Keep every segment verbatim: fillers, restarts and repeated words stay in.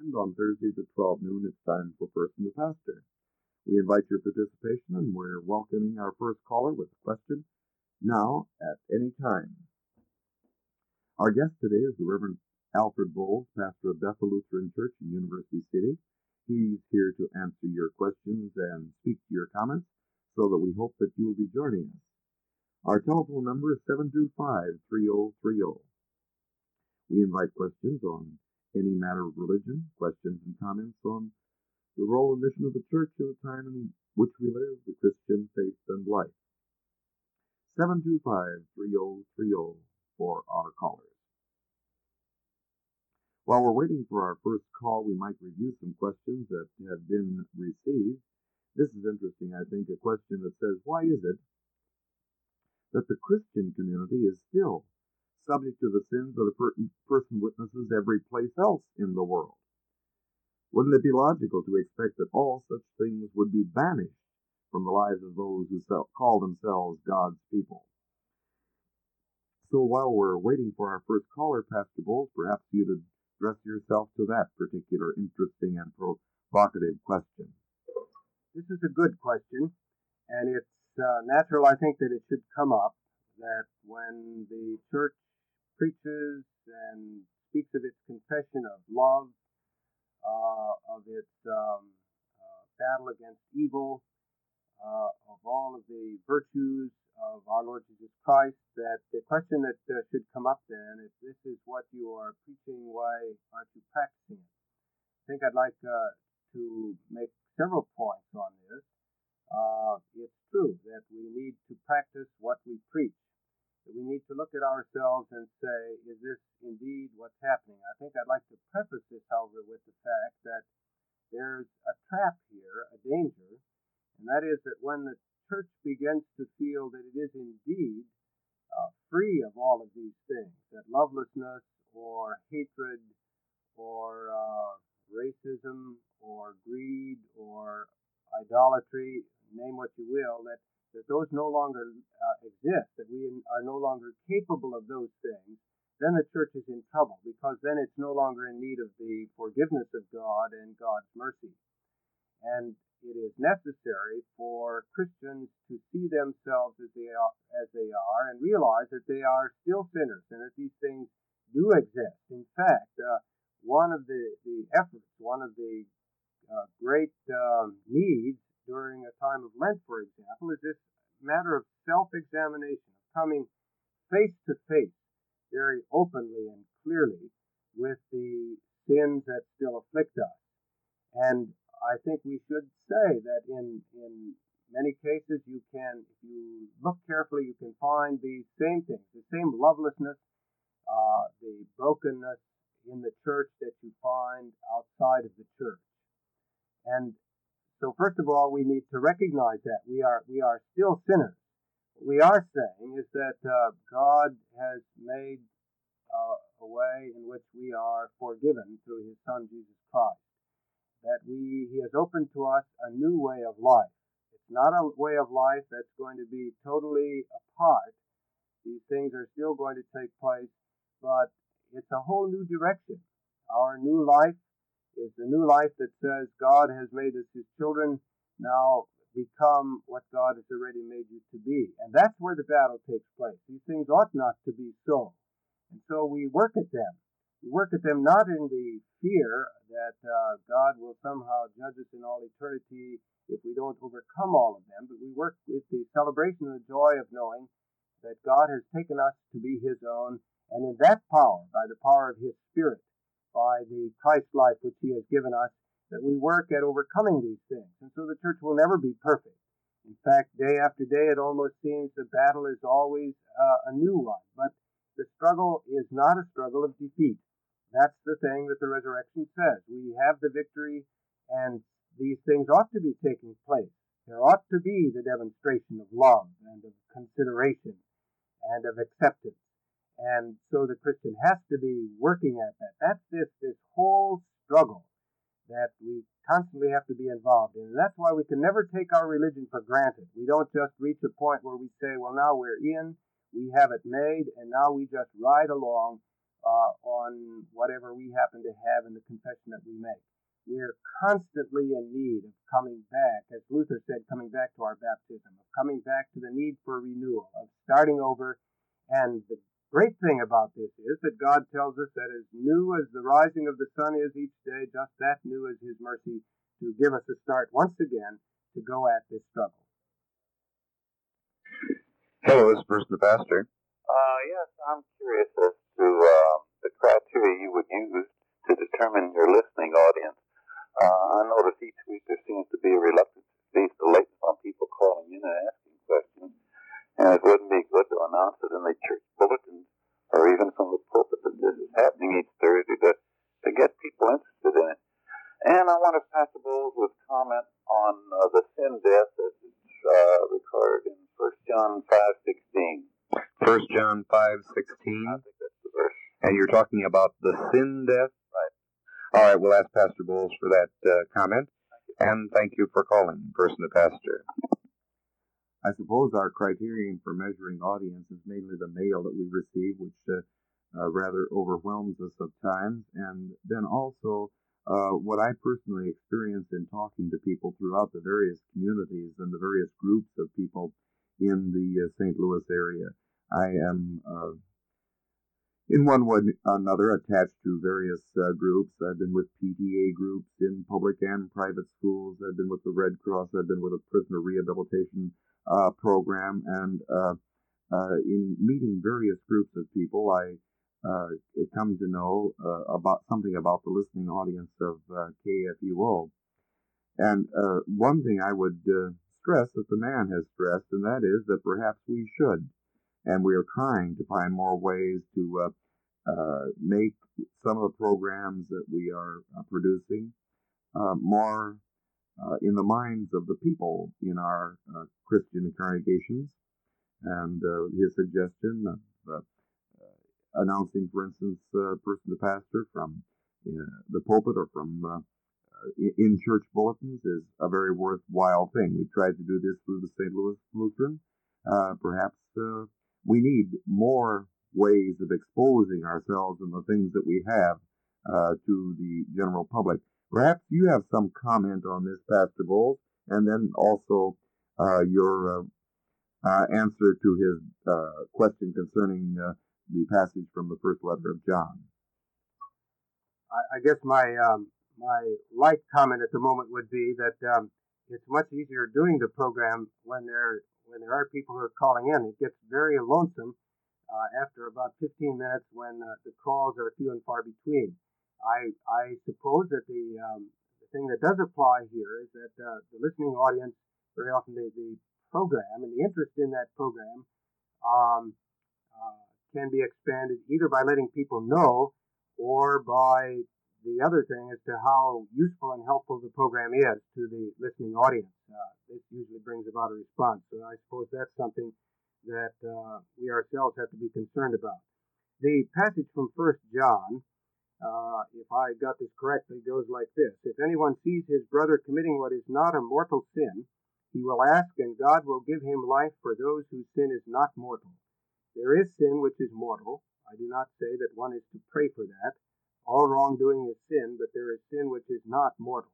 And on Thursdays at twelve noon, it's time for Person to Pastor. We invite your participation, and we're welcoming our first caller with a question now at any time. Our guest today is the Reverend Alfred Bowles, pastor of Bethel Lutheran Church in University City. He's here to answer your questions and speak to your comments, so that we hope that you will be joining us. Our telephone number is seven two five, three zero three zero. We invite questions on any matter of religion, questions and comments on the role and mission of the church in the time in which we live, the Christian faith and life. seven two five, three zero three zero for our callers. While we're waiting for our first call, we might review some questions that have been received. This is interesting, I think, a question that says, why is it that the Christian community is still subject to the sins that a per- person witnesses every place else in the world? Wouldn't it be logical to expect that all such things would be banished from the lives of those who call themselves God's people? So while we're waiting for our first caller, Pastor Bowles, perhaps you'd address yourself to that particular interesting and provocative question. This is a good question, and it's uh, natural, I think, that it should come up, that when the church preaches and speaks of its confession of love, uh, of its um, uh, battle against evil, uh, of all of the virtues of our Lord Jesus Christ, that the question that uh, should come up then, if this is what you are preaching, why aren't you practicing it? I think I'd like uh, to make several points on this. Uh, it's true that we need to practice what we preach. We need to look at ourselves and say, is this indeed what's happening? I think I'd like to preface this, however, with the fact that there's a trap here, a danger, and that is that when the church begins to feel that it is indeed uh, free of all of these things, that lovelessness or hatred or uh, racism or greed or idolatry, name what you will, that, that those no longer uh, exist, that we are no longer capable of those things, then the church is in trouble, because then it's no longer in need of the forgiveness of God and God's mercy. And it is necessary for Christians to see themselves as they are, as they are and realize that they are still sinners and that these things do exist. In fact, uh, one of the, the efforts, one of the uh, great um, needs during a time of Lent, for example, is this matter of self-examination, of coming face to face very openly and clearly with the sins that still afflict us. And I think we should say that in, in many cases you can, if you look carefully, you can find these same things, the same lovelessness, uh, the brokenness in the church that you find outside of the church. And so first of all, we need to recognize that we are we are still sinners. What we are saying is that uh, God has made uh, a way in which we are forgiven through his Son, Jesus Christ. That we he has opened to us a new way of life. It's not a way of life that's going to be totally apart. These things are still going to take place, but it's a whole new direction. Our new life is the new life that says God has made us his children. Now become what God has already made you to be. And that's where the battle takes place. These things ought not to be so. And so we work at them. We work at them not in the fear that uh, God will somehow judge us in all eternity if we don't overcome all of them, but we work with the celebration and the joy of knowing that God has taken us to be his own, and in that power, by the power of his Spirit, by the Christ life which he has given us, that we work at overcoming these things. And so the church will never be perfect. In fact, day after day, it almost seems the battle is always uh, a new one. But the struggle is not a struggle of defeat. That's the thing that the resurrection says. We have the victory, and these things ought to be taking place. There ought to be the demonstration of love and of consideration and of acceptance. And so the Christian has to be working at that. That's this, this whole struggle that we constantly have to be involved in. And that's why we can never take our religion for granted. We don't just reach a point where we say, well, now we're in, we have it made, and now we just ride along uh, on whatever we happen to have in the confession that we make. We're constantly in need of coming back, as Luther said, coming back to our baptism, of coming back to the need for renewal, of starting over. And the great thing about this is that God tells us that as new as the rising of the sun is each day, just that new is His mercy to give us a start once again to go at this struggle. Hello, this is Bruce the Pastor. Uh, yes, I'm curious as to uh, the criteria you would use to determine your listening audience. Uh, I notice each week there seems to be a reluctance, at least the latest, on people calling in and asking questions, and it wouldn't be good to announce it in the church bulletins or even from the pulpit that this is happening each Thursday to, to get people interested in it. And I wonder if Pastor Bowles would comment on uh, the sin death as it's uh, recorded in First John five sixteen. First John five sixteen. I think that's the verse. And you're talking about the sin death? Right. All right, we'll ask Pastor Bowles for that uh, comment. And thank you for calling, Person to Pastor. I suppose our criterion for measuring audience is mainly the mail that we receive, which uh, uh, rather overwhelms us at times. And then also uh, what I personally experienced in talking to people throughout the various communities and the various groups of people in the uh, Saint Louis area. I am... Uh, In one way or another, attached to various uh, groups. I've been with P T A groups in public and private schools. I've been with the Red Cross. I've been with a prisoner rehabilitation uh, program. And uh, uh, in meeting various groups of people, I uh, come to know uh, about something about the listening audience of uh, K F U O. And uh, one thing I would uh, stress that the man has stressed, and that is that perhaps we should. And we are trying to find more ways to uh, uh, make some of the programs that we are uh, producing uh, more uh, in the minds of the people in our uh, Christian congregations. And uh, his suggestion of uh, uh, announcing, for instance, uh, person to pastor from uh, the pulpit or from uh, in church bulletins is a very worthwhile thing. We tried to do this through the Saint Louis Lutheran. Uh, perhaps uh, we need more ways of exposing ourselves and the things that we have uh, to the general public. Perhaps you have some comment on this, Pastor Bowles, and then also uh, your uh, uh, answer to his uh, question concerning uh, the passage from the first letter of John. I, I guess my um, my light comment at the moment would be that um, it's much easier doing the program when there when there are people who are calling in. It gets very lonesome uh, after about fifteen minutes when uh, the calls are few and far between. I I suppose that the um, the thing that does apply here is that uh, the listening audience, very often the, the program and the interest in that program um, uh, can be expanded either by letting people know or by the other thing as to how useful and helpful the program is to the listening audience. Uh, this usually brings about a response. So I suppose that's something that uh, we ourselves have to be concerned about. The passage from First John, uh, if I got this correctly, goes like this. If anyone sees his brother committing what is not a mortal sin, he will ask, and God will give him life for those whose sin is not mortal. There is sin which is mortal. I do not say that one is to pray for that. All wrongdoing is sin, but there is sin which is not mortal.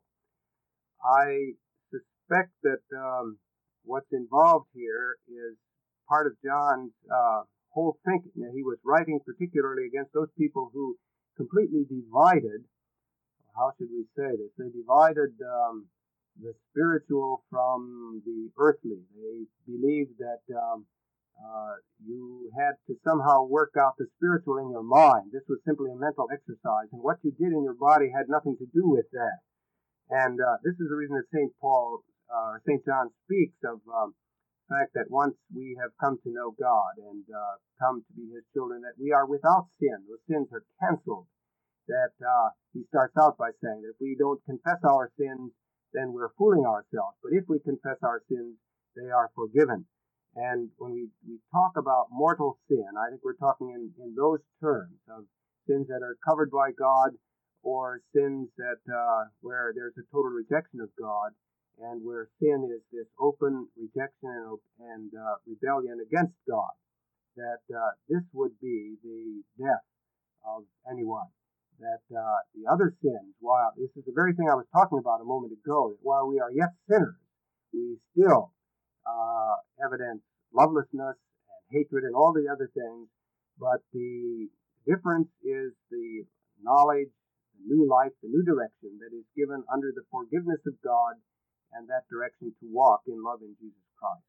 I suspect that um, what's involved here is part of John's uh, whole thinking. Now, he was writing particularly against those people who completely divided, how should we say this? They divided um, the spiritual from the earthly. They believed that um, uh, you had to somehow work out the spiritual in your mind. This was simply a mental exercise, and what you did in your body had nothing to do with that. And uh, this is the reason that Saint Paul, uh, or Saint John speaks of um, the fact that once we have come to know God and uh, come to be His children, that we are without sin. Those sins are canceled. That uh, he starts out by saying that if we don't confess our sins, then we're fooling ourselves. But if we confess our sins, they are forgiven. And when we, we talk about mortal sin, I think we're talking in, in those terms of sins that are covered by God, or sins that uh, where there's a total rejection of God, and where sin is this open rejection and, and uh, rebellion against God. That uh, this would be the death of anyone. That uh, the other sins, while this is the very thing I was talking about a moment ago, that while we are yet sinners, we still uh, evidence lovelessness and hatred and all the other things, but the difference is the knowledge, the new life, the new direction that is given under the forgiveness of God and that direction to walk in love in Jesus Christ.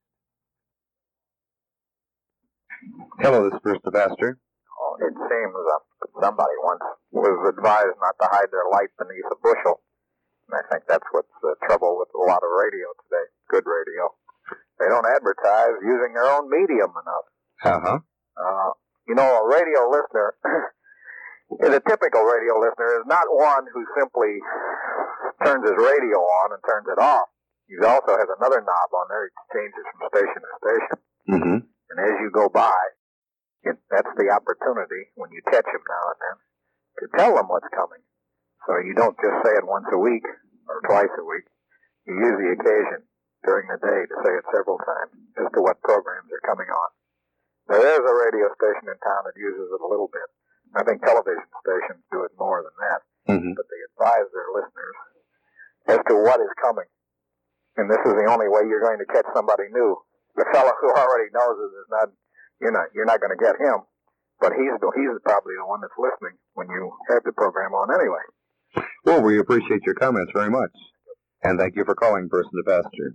Hello, this is Bruce the Pastor. Oh, it seems uh, somebody once was advised not to hide their light beneath a bushel. And I think that's what's the trouble with a lot of radio today, good radio. They don't advertise using their own medium enough. Uh-huh. Uh, you know, a radio listener, the typical radio listener is not one who simply turns his radio on and turns it off. He also has another knob on there. He changes from station to station. Mm-hmm. And as you go by, it, that's the opportunity, when you catch him now and then, to tell them what's coming. So you don't just say it once a week or twice a week. You use the occasion during the day to say it several times as to what programs are coming on. There is a radio station in town that uses it a little bit. I think television stations do it more than that. Mm-hmm. But they advise their listeners as to what is coming. And this is the only way you're going to catch somebody new. The fellow who already knows it is not, you're not, you're not going to get him. But he's, he's probably the one that's listening when you have the program on anyway. Well, we appreciate your comments very much. And thank you for calling, Person to Pastor.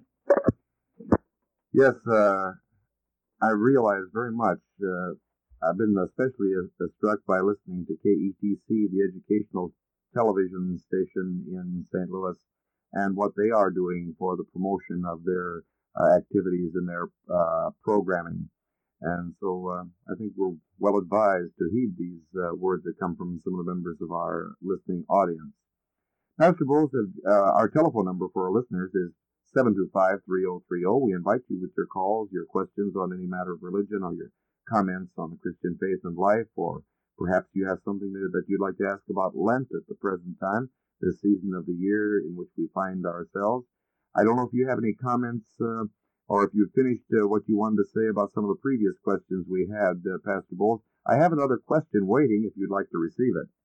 Yes, uh, I realize very much. Uh, I've been especially uh, struck by listening to K E T C, the educational television station in Saint Louis, and what they are doing for the promotion of their uh, activities and their uh, programming. And so uh, I think we're well advised to heed these uh, words that come from some of the members of our listening audience. Pastor Bowles, uh, our telephone number for our listeners is seven two five, three oh three oh. We invite you with your calls, your questions on any matter of religion, or your comments on the Christian faith and life, or perhaps you have something that, that you'd like to ask about Lent at the present time, this season of the year in which we find ourselves. I don't know if you have any comments, uh, or if you've finished uh, what you wanted to say about some of the previous questions we had, uh, Pastor Bowles. I have another question waiting if you'd like to receive it.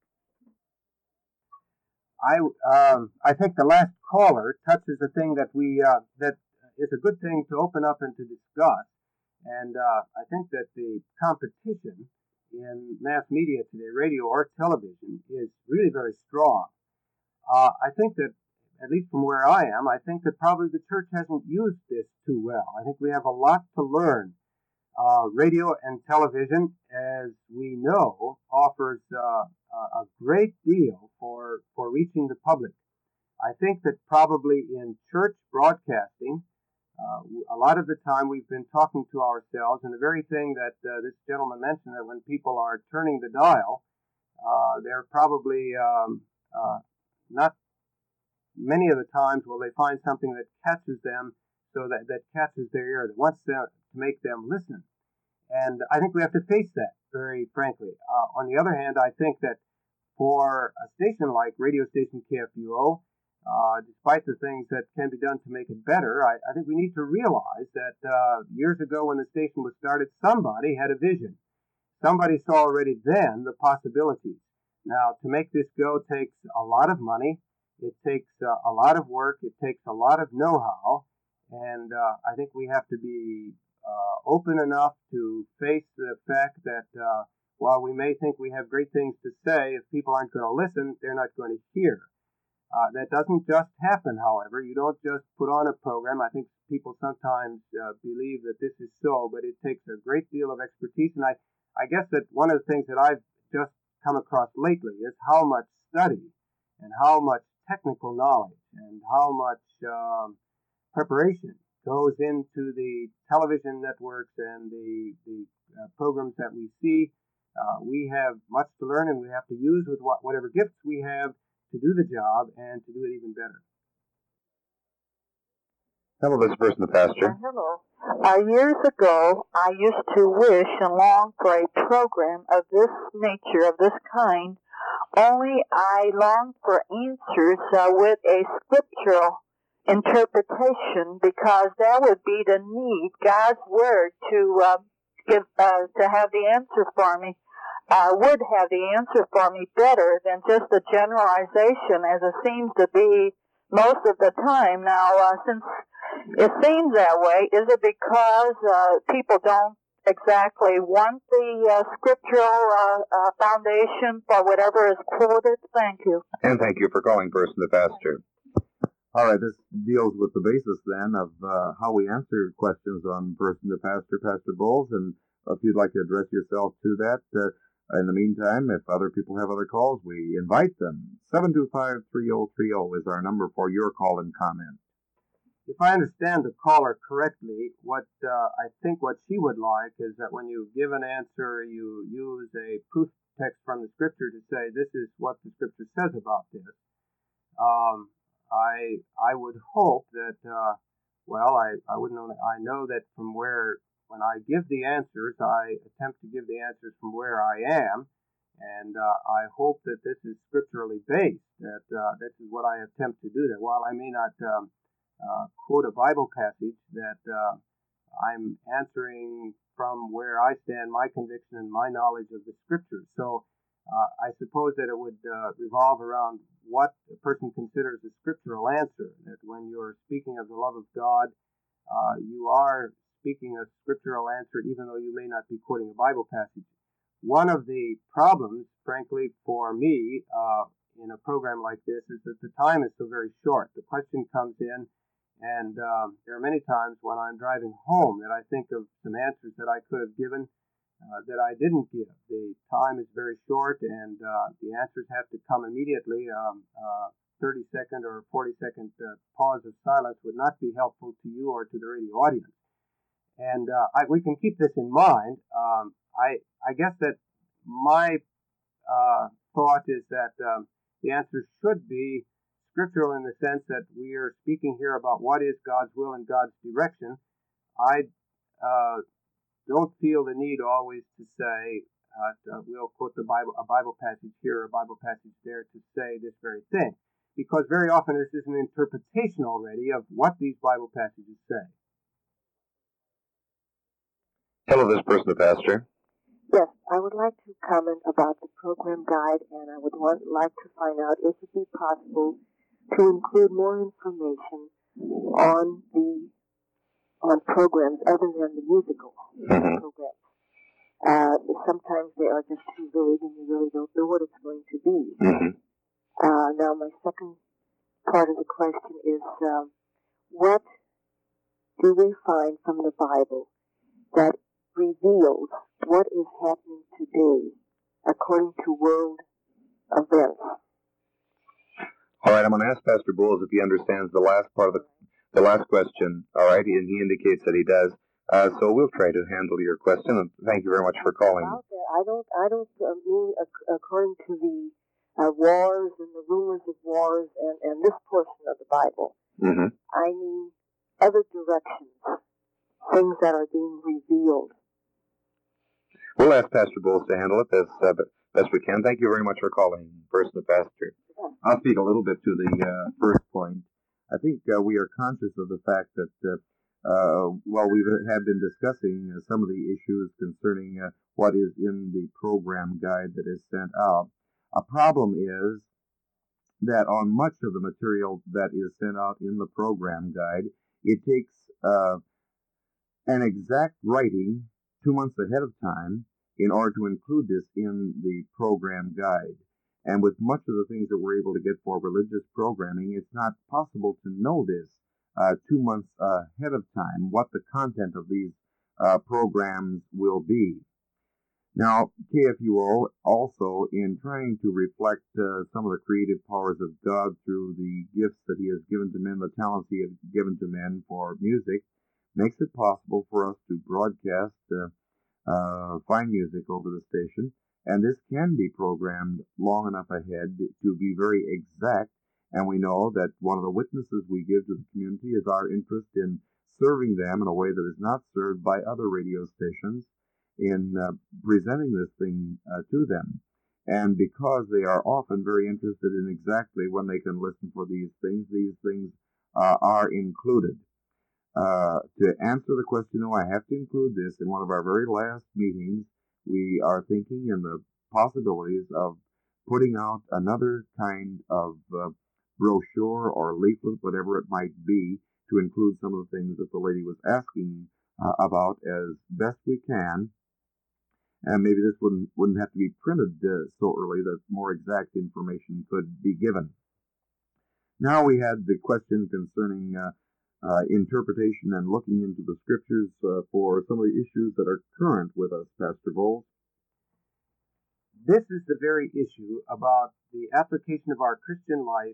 I um, I think the last caller touches a thing that we uh, that is a good thing to open up and to discuss, and uh, I think that the competition in mass media today, radio or television, is really very strong. Uh, I think that, at least from where I am, I think that probably the church hasn't used this too well. I think we have a lot to learn. Uh, radio and television, as we know, offers uh, a great deal for, for reaching the public. I think that probably in church broadcasting, uh, a lot of the time we've been talking to ourselves, and the very thing that uh, this gentleman mentioned, that when people are turning the dial, uh, they're probably um, uh, not many of the times will they find something that catches them, so that, that catches their ear, that wants to, to make them listen. And I think we have to face that, very frankly. Uh, on the other hand, I think that for a station like radio station K F U O, uh, despite the things that can be done to make it better, I, I think we need to realize that uh, years ago when the station was started, somebody had a vision. Somebody saw already then the possibilities. Now, to make this go takes a lot of money. It takes uh, a lot of work. It takes a lot of know-how. And uh, I think we have to be uh, open enough to face the fact that uh, while we may think we have great things to say, if people aren't going to listen, they're not going to hear. Uh, that doesn't just happen, however. You don't just put on a program. I think people sometimes uh, believe that this is so, but it takes a great deal of expertise. And I, I guess that one of the things that I've just come across lately is how much study and how much technical knowledge and how much um, preparation goes into the television networks and the, the uh, programs that we see. Uh, we have much to learn, and we have to use with what, whatever gifts we have to do the job and to do it even better. Hello, this person, the pastor. Uh, hello. Uh, years ago, I used to wish and long for a program of this nature, of this kind, only I longed for answers uh, with a scriptural interpretation, because that would be the need, God's Word, to uh, give uh, to have the answer for me. uh, would have the answer for me better than just a generalization, as it seems to be most of the time. Now, uh, since it seems that way, is it because uh, people don't exactly want the uh, scriptural uh, uh, foundation for whatever is quoted? Thank you. And thank you for calling Person to Pastor. All right, this deals with the basis then of uh, how we answer questions on Person to Pastor, Pastor Bowles, and if you'd like to address yourself to that. Uh, in the meantime, if other people have other calls, we invite them. seven two five, three oh three oh is our number for your call and comment. If I understand the caller correctly, what uh, I think what she would like is that when you give an answer, you use a proof text from the Scripture to say, this is what the Scripture says about this. Um, I I would hope that, uh, well, I, I wouldn't know, I know that from where, when I give the answers, I attempt to give the answers from where I am, and uh, I hope that this is scripturally based, that uh, this is what I attempt to do, that while I may not um, uh, quote a Bible passage, that uh, I'm answering from where I stand, my conviction and my knowledge of the Scriptures. So uh, I suppose that it would uh, revolve around what a person considers a scriptural answer, that when you're speaking of the love of God, uh, you are speaking a scriptural answer even though you may not be quoting a Bible passage. One of the problems, frankly, for me uh, in a program like this is that the time is so very short. The question comes in, and um, there are many times when I'm driving home that I think of some answers that I could have given Uh, that I didn't give. The time is very short, and uh, the answers have to come immediately. Um, uh, thirty second or forty second uh, pause of silence would not be helpful to you or to the radio audience. And uh, I, we can keep this in mind. Um, I I guess that my uh, thought is that um, the answer should be scriptural in the sense that we are speaking here about what is God's will and God's direction. I uh, don't feel the need always to say, uh, to, we'll quote the Bible, a Bible passage here or a Bible passage there to say this very thing. Because very often this is an interpretation already of what these Bible passages say. Hello, this Person to Pastor. Yes, I would like to comment about the program guide, and I would want, like to find out if it would be possible to include more information on the on programs other than the musical mm-hmm. programs. Uh, sometimes they are just too vague and you really don't know what it's going to be. Mm-hmm. Uh, now my second part of the question is, um, what do we find from the Bible that reveals what is happening today according to world events? All right, I'm going to ask Pastor Bowles if he understands the last part of the The last question, all right, and he indicates that he does. Uh, so we'll try to handle your question, and thank you very much for calling. I don't, I don't uh, mean uh, according to the uh, wars and the rumors of wars and, and this portion of the Bible. Mm-hmm. I mean other directions, things that are being revealed. We'll ask Pastor Bowles to handle it as uh, best we can. Thank you very much for calling, Person to Pastor. Yeah. I'll speak a little bit to the uh, first point. I think uh, we are conscious of the fact that uh, uh, while we have been discussing uh, some of the issues concerning uh, what is in the program guide that is sent out, a problem is that on much of the material that is sent out in the program guide, it takes uh, an exact writing two months ahead of time in order to include this in the program guide. And with much of the things that we're able to get for religious programming, it's not possible to know this uh, two months uh, ahead of time, what the content of these uh, programs will be. Now, K F U O also, in trying to reflect uh, some of the creative powers of God through the gifts that he has given to men, the talents he has given to men for music, makes it possible for us to broadcast uh, uh, fine music over the station. And this can be programmed long enough ahead to be very exact. And we know that one of the witnesses we give to the community is our interest in serving them in a way that is not served by other radio stations in uh, presenting this thing uh, to them. And because they are often very interested in exactly when they can listen for these things, these things uh, are included. Uh, to answer the question, no, I have to include this in one of our very last meetings. We are thinking in the possibilities of putting out another kind of uh, brochure or leaflet, whatever it might be, to include some of the things that the lady was asking uh, about as best we can. And maybe this wouldn't wouldn't have to be printed uh, so early that more exact information could be given. Now we had the question concerning uh, uh, interpretation and looking into the scriptures uh, for some of the issues that are current with us, Pastor Bowles. This is the very issue about the application of our Christian life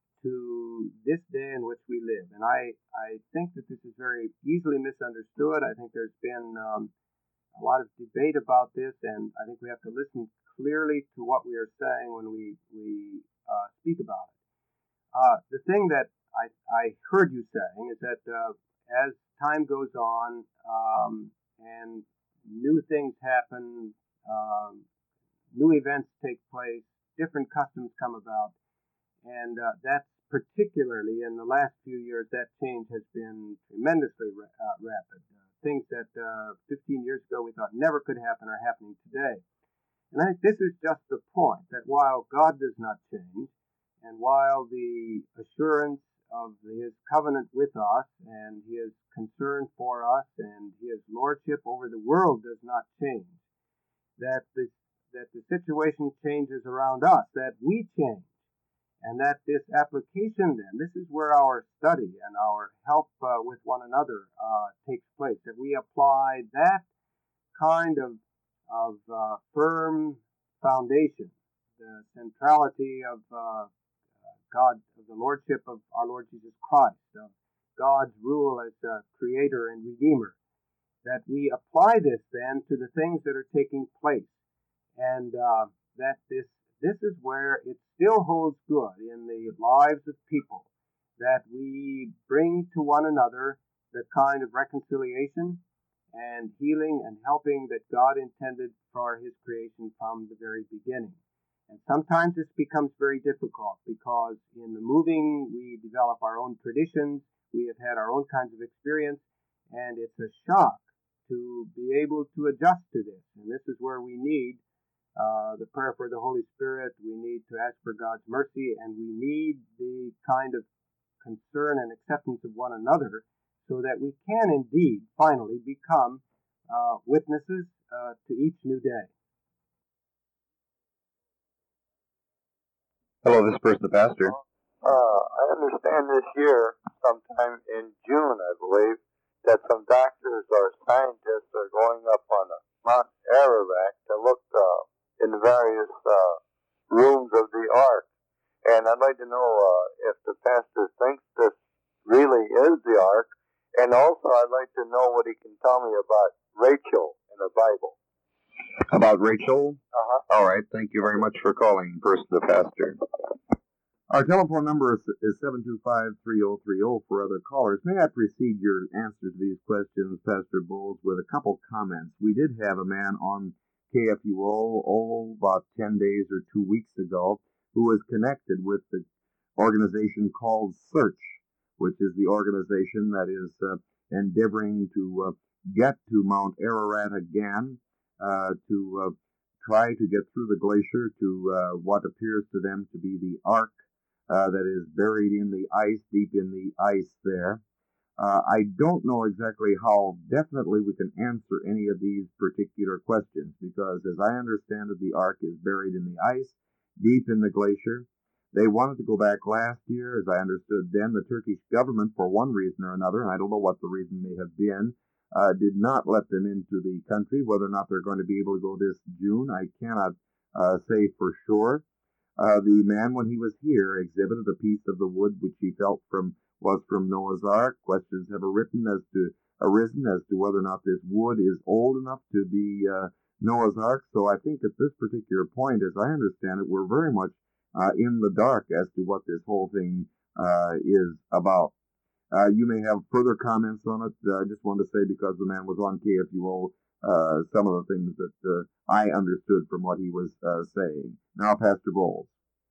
to this day in which we live. And I, I think that this is very easily misunderstood. I think there's been um, a lot of debate about this, and I think we have to listen clearly to what we are saying when we, we uh, speak about it. Uh, the thing that I, I heard you saying is that uh, as time goes on um, and new things happen, um, new events take place, different customs come about, and uh, that's particularly in the last few years, that change has been tremendously ra- uh, rapid. Uh, things that uh, fifteen years ago we thought never could happen are happening today. And I think this is just the point, that while God does not change, and while the assurance of his covenant with us and his concern for us and his lordship over the world does not change, that the, that the situation changes around us, that we change, and that this application then, this is where our study and our help uh, with one another uh, takes place, that we apply that kind of, of uh, firm foundation, the centrality of uh, God, of the lordship of our Lord Jesus Christ, of God's rule as a creator and redeemer, that we apply this then to the things that are taking place, and uh, that this this is where it still holds good in the lives of people, that we bring to one another the kind of reconciliation and healing and helping that God intended for his creation from the very beginning. And sometimes this becomes very difficult because in the moving we develop our own traditions, we have had our own kinds of experience, and it's a shock to be able to adjust to this. And this is where we need uh, the prayer for the Holy Spirit, we need to ask for God's mercy, and we need the kind of concern and acceptance of one another so that we can indeed finally become uh, witnesses uh, to each new day. Hello, this person, the pastor. Uh, I understand this year, sometime in June, I believe, that some doctors or scientists are going up on a Mount Ararat to look uh, in various uh, rooms of the ark. And I'd like to know uh, if the pastor thinks this really is the ark. And also, I'd like to know what he can tell me about Rachel in the Bible. About Rachel? Uh-huh. All right. Thank you very much for calling, Person the Pastor. Our telephone number is, is seven two five, three oh three oh for other callers. May I precede your answer to these questions, Pastor Bowles, with a couple comments? We did have a man on K F U O, oh, about ten days or two weeks ago, who was connected with the organization called Search, which is the organization that is uh, endeavoring to uh, get to Mount Ararat again, uh, to uh, try to get through the glacier to uh, what appears to them to be the Ark uh, that is buried in the ice, deep in the ice there. Uh, I don't know exactly how definitely we can answer any of these particular questions, because as I understand it, the Ark is buried in the ice, deep in the glacier. They wanted to go back last year, as I understood then. The Turkish government, for one reason or another, and I don't know what the reason may have been, uh, did not let them into the country. Whether or not they're going to be able to go this June, I cannot uh, say for sure. Uh, the man, when he was here, exhibited a piece of the wood which he felt from was from Noah's Ark. Questions have arisen as to arisen as to whether or not this wood is old enough to be uh, Noah's Ark. So I think at this particular point, as I understand it, we're very much uh, in the dark as to what this whole thing uh, is about. Uh, you may have further comments on it. Uh, I just wanted to say, because the man was on K F U O, uh, some of the things that uh, I understood from what he was uh, saying. Now, Pastor Bowles.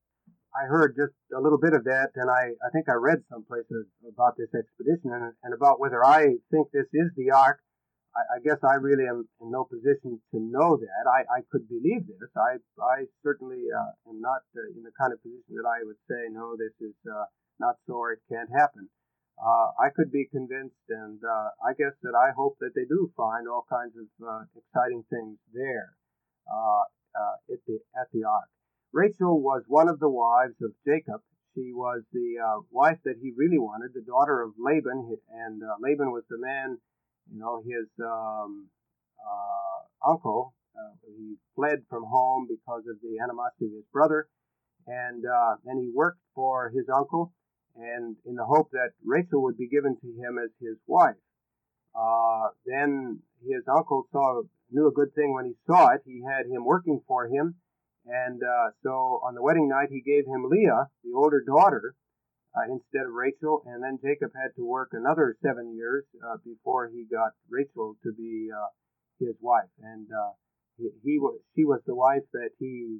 I heard just a little bit of that, and I, I think I read someplace about this expedition and, and about whether I think this is the Ark. I, I guess I really am in no position to know that. I, I could believe this. I I certainly uh, am not uh, in the kind of position that I would say, no, this is uh, not so, or it can't happen. Uh, I could be convinced, and uh, I guess that I hope that they do find all kinds of uh, exciting things there uh, uh, at the at the ark. Rachel was one of the wives of Jacob. She was the uh, wife that he really wanted, the daughter of Laban, and uh, Laban was the man, you know, his um, uh, uncle. Uh, he fled from home because of the animosity of his brother, and uh, then he worked for his uncle, and in the hope that Rachel would be given to him as his wife. Uh, then his uncle saw knew a good thing when he saw it. He had him working for him, and uh, so on the wedding night he gave him Leah, the older daughter, uh, instead of Rachel. And then Jacob had to work another seven years uh, before he got Rachel to be uh, his wife. And uh, he, he was she was the wife that he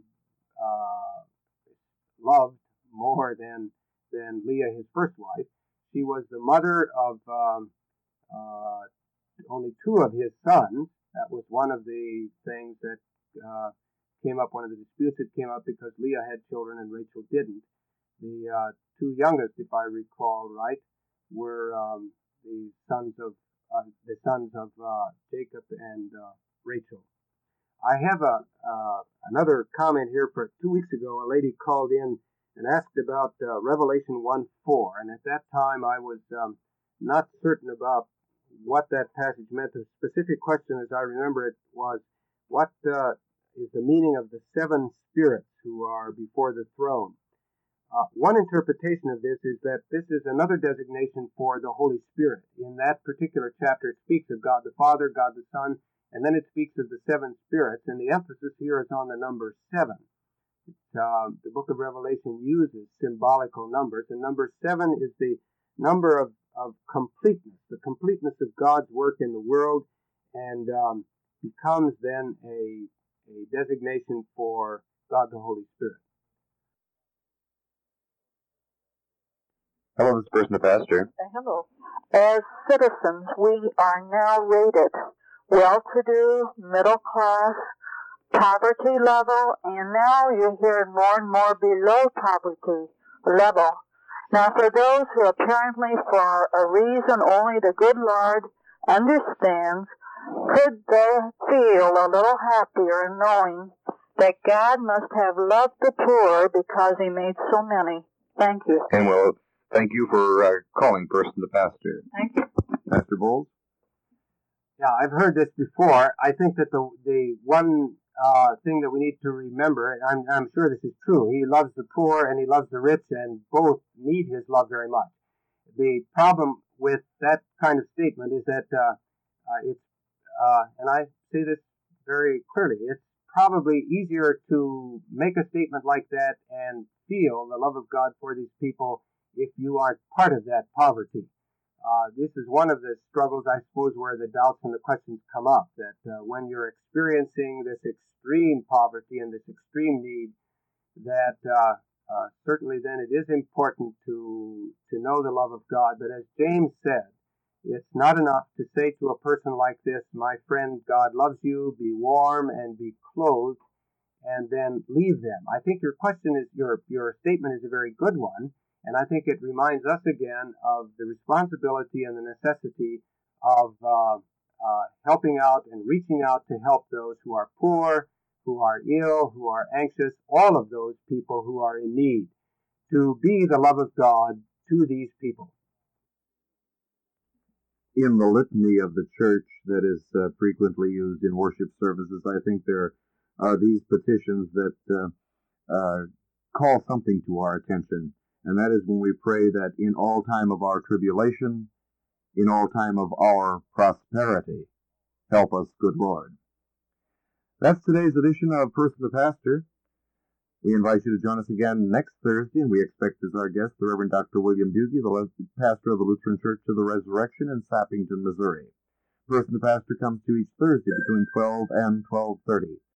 uh, loved more than than Leah, his first wife. She was the mother of um, uh, only two of his sons. That was one of the things that uh, came up, one of the disputes that came up, because Leah had children and Rachel didn't. The uh, two youngest, if I recall right, were um, the sons of uh, the sons of uh, Jacob and uh, Rachel. I have a uh, another comment here. For two weeks ago, a lady called in and asked about uh, Revelation one four, and at that time I was um, not certain about what that passage meant. The specific question, as I remember it, was what uh, is the meaning of the seven spirits who are before the throne. Uh, one interpretation of this is that this is another designation for the Holy Spirit. In that particular chapter, it speaks of God the Father, God the Son, and then it speaks of the seven spirits, and the emphasis here is on the number seven. Uh, the book of Revelation uses symbolical numbers, and number seven is the number of, of completeness, the completeness of God's work in the world, and um, becomes then a, a designation for God the Holy Spirit. Hello, this person, the pastor. Uh, hello. As citizens, we are now rated well-to-do, middle-class, poverty level, and now you're hearing more and more below poverty level. Now, for those who apparently, for a reason only the good Lord understands, could they feel a little happier in knowing that God must have loved the poor because he made so many? Thank you. And well, thank you for uh, calling person to pastor. Thank you. Pastor Bowles? Yeah, I've heard this before. I think that the the one uh, thing that we need to remember, and I'm, I'm sure this is true, he loves the poor and he loves the rich, and both need his love very much. The problem with that kind of statement is that uh, uh, it's, uh, and I say this very clearly, it's probably easier to make a statement like that and feel the love of God for these people if you aren't part of that poverty. Uh, this is one of the struggles, I suppose, where the doubts and the questions come up, that uh, when you're experiencing this extreme poverty and this extreme need, that uh, uh, certainly then it is important to to know the love of God. But as James said, it's not enough to say to a person like this, my friend, God loves you, be warm and be clothed, and then leave them. I think your question is, your your statement is a very good one. And I think it reminds us again of the responsibility and the necessity of uh, uh, helping out and reaching out to help those who are poor, who are ill, who are anxious, all of those people who are in need, to be the love of God to these people. In the litany of the church that is uh, frequently used in worship services, I think there are these petitions that uh, uh, call something to our attention. And that is when we pray that in all time of our tribulation, in all time of our prosperity, help us, good Lord. That's today's edition of Person to Pastor. We invite you to join us again next Thursday, and we expect as our guest the Reverend Doctor William Bugie, the pastor of the Lutheran Church of the Resurrection in Sappington, Missouri. Person to Pastor comes to each Thursday between twelve and twelve thirty.